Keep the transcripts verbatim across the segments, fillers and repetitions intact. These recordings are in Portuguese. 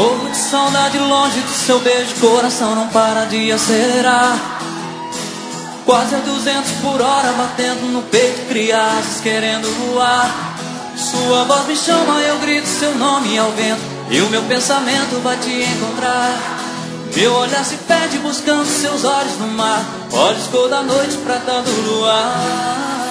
Morro de saudade longe do seu beijo, coração não para de acelerar. Quase a duzentos por hora, batendo no peito, crianças querendo voar. Sua voz me chama, eu grito seu nome ao vento, e o meu pensamento vai te encontrar. Meu olhar se perde buscando seus olhos no mar, olhos cor da noite, prata do luar.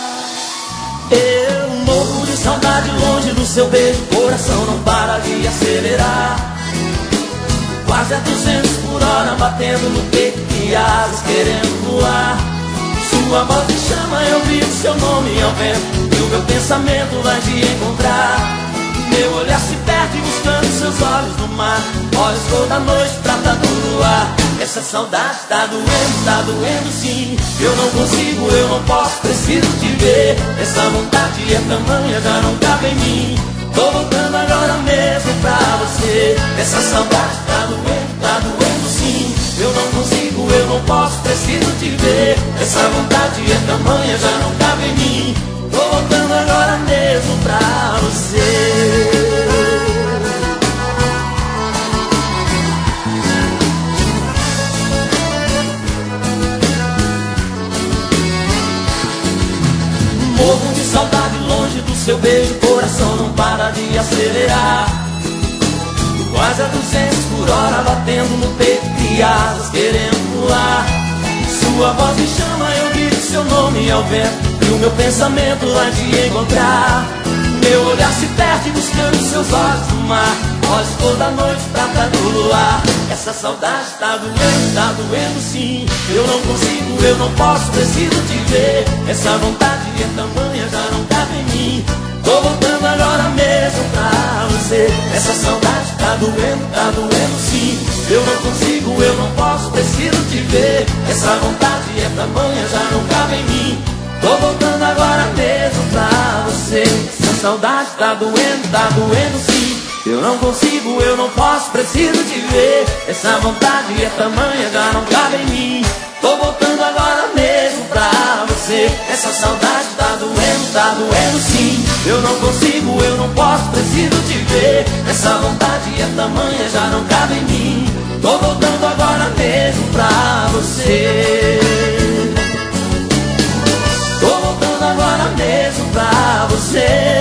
Eu morro de saudade longe do seu beijo, coração não para de acelerar. Quase a duzentos por hora, batendo no peito, e asas querendo voar. Sua voz me chama, eu grito seu nome ao vento, e o meu pensamento vai te encontrar. Meu olhar se perde buscando seus olhos no mar, olhos cor da noite, prata do luar. Essa saudade tá doendo, tá doendo sim. Eu não consigo, eu não posso, preciso te ver. Essa vontade é tamanha, já não cabe em mim. Tô voltando agora mesmo pra você. Essa saudade tá doendo, tá doendo sim. Eu não consigo, eu não posso, preciso te ver. Essa vontade é tamanha, já não cabe em mim. Tô voltando agora mesmo pra você. Morro de saudade longe do seu beijo, coração não para de acelerar. Quase a duzentos por hora, batendo no peito, e asas querendo voar. Sua voz me chama, eu grito seu nome ao vento, e o meu pensamento vai te encontrar. Meu olhar se perde buscando seus olhos no mar, olhos cor da noite, prata do luar. Essa saudade tá doendo, tá doendo sim. Eu não consigo, eu não posso, preciso te ver. Essa vontade é tamanha, já não cabe em mim. Tô voltando agora mesmo pra você. Essa saudade tá doendo, tá doendo sim. Eu não consigo, eu não posso, preciso te ver. Essa vontade é tamanha, já não cabe em mim. Tô voltando agora mesmo pra você. Essa saudade tá doendo, tá doendo sim. Eu não consigo, eu não posso, preciso te ver. Essa vontade é tamanha, já não cabe em mim. Tô voltando agora mesmo pra você. Essa saudade tá doendo, tá doendo sim. Eu não consigo, eu não posso, preciso te ver. Essa vontade é tamanha, já não cabe em mim. Tô voltando agora mesmo pra você. Tô voltando agora mesmo pra você.